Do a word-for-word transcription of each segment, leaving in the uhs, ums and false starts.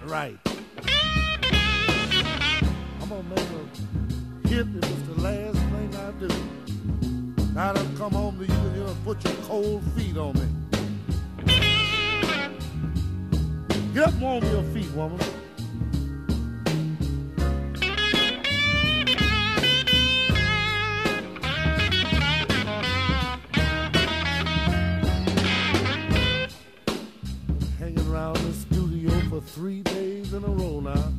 right. I'm gonna make a hit, and it's the last thing I do. Now I come home to you and you'll put your cold feet on me. Get up and warm your feet, woman. Hanging around the studio for three days in a row now.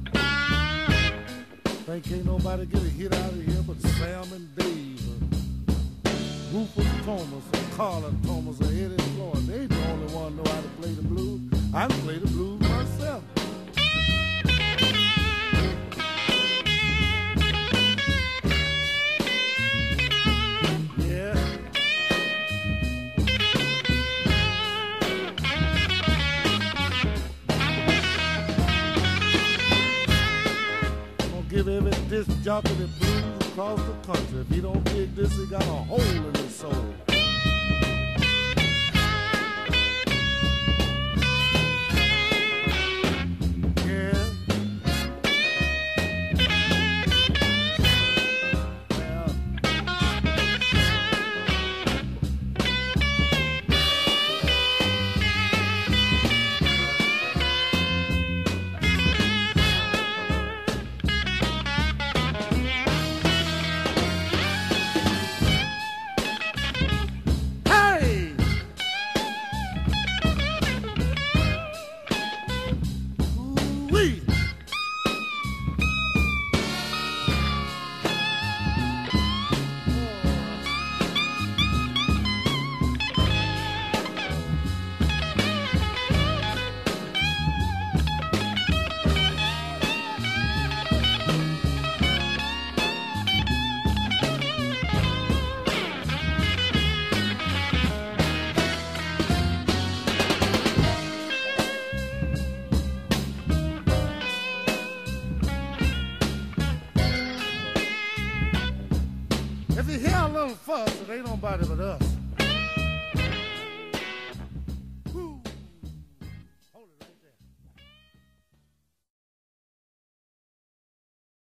Think ain't nobody get a hit out of here but Sam and Dave, Rufus Thomas, and Carla Thomas, and Eddie Floyd. They the only one know how to play the blues. I can play the blues myself. Yeah. I'm gonna give every disc jockey the blues across the country. If he don't dig this, he got a hole in his soul. If you hear a little fuss, it ain't nobody but us.